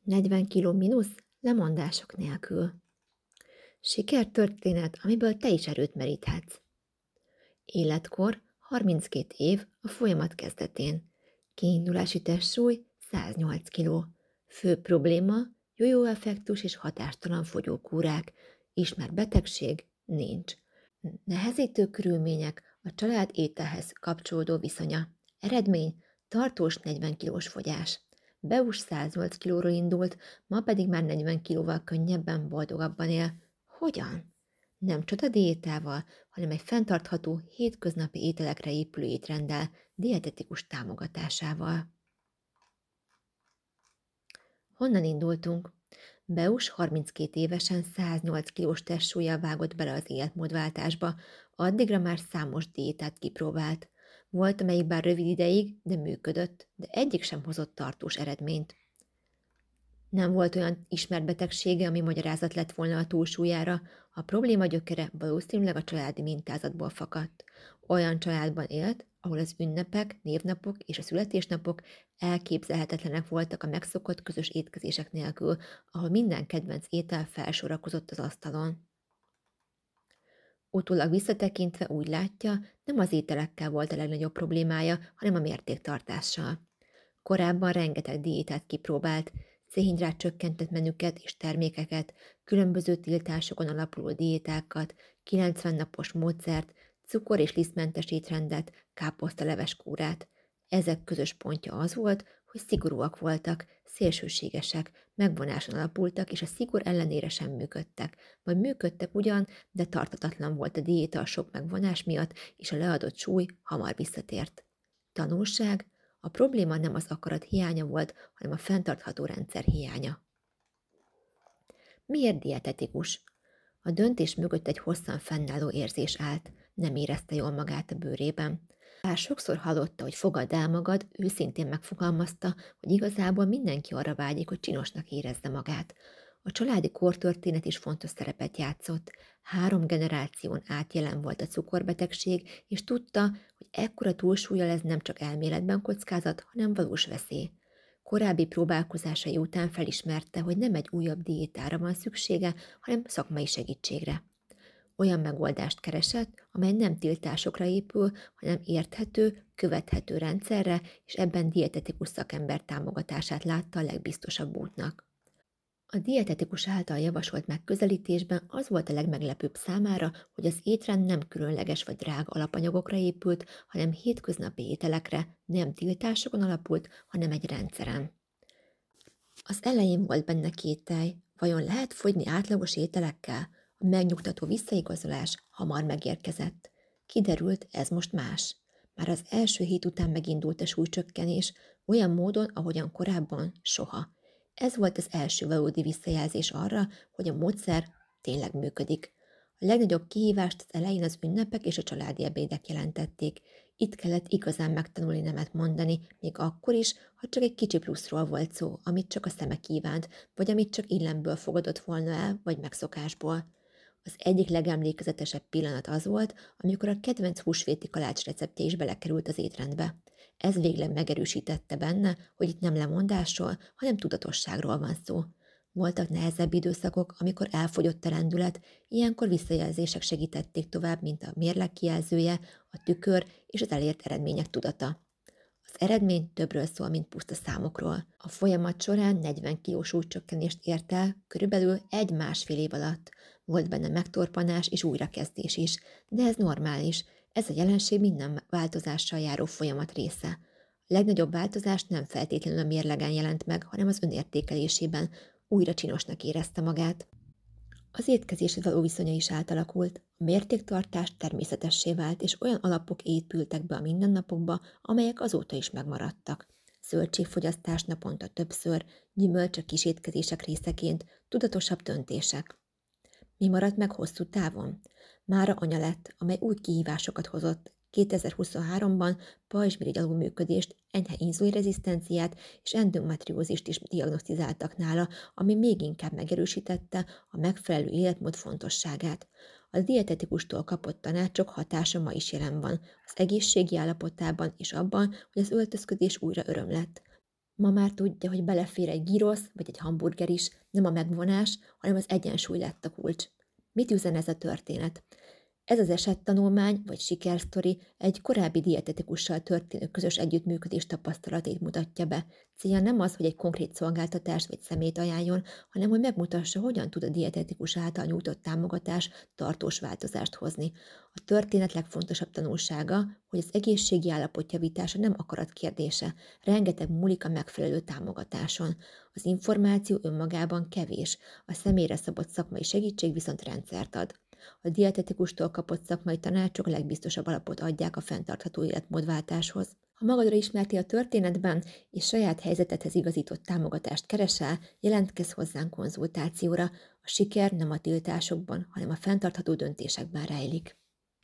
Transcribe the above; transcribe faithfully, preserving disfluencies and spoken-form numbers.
negyven kiló mínusz lemondások nélkül. Sikertörténet, amiből te is erőt meríthetsz. Életkor harminckét év a folyamat kezdetén. Kiindulási testsúly száz nyolc kiló. Fő probléma jó effektus és hatástalan fogyókúrák. Ismert betegség nincs. Nehezítő körülmények a család ételhez kapcsolódó viszonya. Eredmény tartós negyven kilós fogyás. Beus száz nyolc kilóról indult, ma pedig már negyven kilóval könnyebben, boldogabban él. Hogyan? Nem csoda diétával, hanem egy fenntartható, hétköznapi ételekre épülő étrenddel, dietetikus támogatásával. Honnan indultunk? Beus harminckét évesen száz nyolc kilós testsúllyal vágott bele az életmódváltásba, addigra már számos diétát kipróbált. Volt, amelyik bár rövid ideig, de működött, de egyik sem hozott tartós eredményt. Nem volt olyan ismert betegsége, ami magyarázat lett volna a túlsúlyára, a probléma gyökere valószínűleg a családi mintázatból fakadt. Olyan családban élt, ahol az ünnepek, névnapok és a születésnapok elképzelhetetlenek voltak a megszokott közös étkezések nélkül, ahol minden kedvenc étel felsorakozott az asztalon. Utólag visszatekintve úgy látja, nem az ételekkel volt a legnagyobb problémája, hanem a mértéktartással. Korábban rengeteg diétát kipróbált, szénhidrát csökkentett menüket és termékeket, különböző tiltásokon alapuló diétákat, kilencven napos módszert, cukor- és lisztmentes étrendet, káposztaleves kúrát. Ezek közös pontja az volt, hogy szigorúak voltak, szélsőségesek, megvonáson alapultak, és a szigor ellenére sem működtek. Vagy működtek ugyan, de tartatatlan volt a diéta a sok megvonás miatt, és a leadott súly hamar visszatért. Tanulság: a probléma nem az akarat hiánya volt, hanem a fenntartható rendszer hiánya. Miért dietetikus? A döntés mögött egy hosszan fennálló érzés állt, nem érezte jól magát a bőrében. Bár sokszor hallotta, hogy fogadd el magad, őszintén megfogalmazta, hogy igazából mindenki arra vágyik, hogy csinosnak érezze magát. A családi kortörténet is fontos szerepet játszott. Három generáción át jelen volt a cukorbetegség, és tudta, hogy ekkora túlsúllyal ez nem csak elméletben kockázat, hanem valós veszély. Korábbi próbálkozásai után felismerte, hogy nem egy újabb diétára van szüksége, hanem szakmai segítségre. Olyan megoldást keresett, amely nem tiltásokra épül, hanem érthető, követhető rendszerre, és ebben dietetikus szakember támogatását látta a legbiztosabb útnak. A dietetikus által javasolt megközelítésben az volt a legmeglepőbb számára, hogy az étrend nem különleges vagy drága alapanyagokra épült, hanem hétköznapi ételekre, nem tiltásokon alapult, hanem egy rendszeren. Az elején volt benne kételj, vajon lehet fogyni átlagos ételekkel? A megnyugtató visszaigazolás hamar megérkezett. Kiderült, ez most más. Már az első hét után megindult a súlycsökkenés, olyan módon, ahogyan korábban soha. Ez volt az első valódi visszajelzés arra, hogy a módszer tényleg működik. A legnagyobb kihívást az elején az ünnepek és a családi ebédek jelentették. Itt kellett igazán megtanulni nemet mondani, még akkor is, ha csak egy kicsi pluszról volt szó, amit csak a szeme kívánt, vagy amit csak illemből fogadott volna el, vagy megszokásból. Az egyik legemlékezetesebb pillanat az volt, amikor a kedvenc húsvéti kalács receptje is belekerült az étrendbe. Ez végleg megerősítette benne, hogy itt nem lemondásról, hanem tudatosságról van szó. Voltak nehezebb időszakok, amikor elfogyott a lendület, ilyenkor visszajelzések segítették tovább, mint a mérleg kijelzője, a tükör és az elért eredmények tudata. Az eredmény többről szól, mint puszta számokról. A folyamat során negyven kilós súlycsökkenést ért el, körülbelül egy-másfél év alatt. Volt benne megtorpanás és újrakezdés is, de ez normális, ez a jelenség minden változással járó folyamat része. A legnagyobb változás nem feltétlenül a mérlegen jelent meg, hanem az önértékelésében. Újra csinosnak érezte magát. Az étkezéshez való viszonya is átalakult, a mértéktartás természetessé vált, és olyan alapok épültek be a mindennapokba, amelyek azóta is megmaradtak. Zöldségfogyasztás naponta többször, gyümölcsök kis étkezések részeként, tudatosabb döntések. Mi maradt meg hosszú távon? Mára anya lett, amely új kihívásokat hozott. kétezer-huszonháromban pajzsmirigy alulműködést, enyhe inzulinrezisztenciát és endometriózist is diagnosztizáltak nála, ami még inkább megerősítette a megfelelő életmód fontosságát. A dietetikustól kapott tanácsok hatása ma is jelen van, az egészségi állapotában és abban, hogy az öltözködés újra öröm lett. Ma már tudja, hogy belefér egy gyrosz vagy egy hamburger is, nem a megvonás, hanem az egyensúly lett a kulcs. Mit üzen ez a történet? Ez az esettanulmány vagy sikersztori egy korábbi dietetikussal történő közös együttműködés tapasztalatait mutatja be. Célja nem az, hogy egy konkrét szolgáltatást vagy szemét ajánljon, hanem hogy megmutassa, hogyan tud a dietetikus által nyújtott támogatás tartós változást hozni. A történet legfontosabb tanulsága, hogy az egészségi állapot javítása nem akarat kérdése, rengeteg múlik a megfelelő támogatáson. Az információ önmagában kevés, a személyre szabott szakmai segítség viszont rendszert ad. A dietetikustól kapott szakmai tanácsok a legbiztosabb alapot adják a fenntartható életmódváltáshoz. Ha magadra ismerti a történetben, és saját helyzetedhez igazított támogatást keresel, jelentkezz hozzánk konzultációra. A siker nem a tiltásokban, hanem a fenntartható döntésekben rejlik.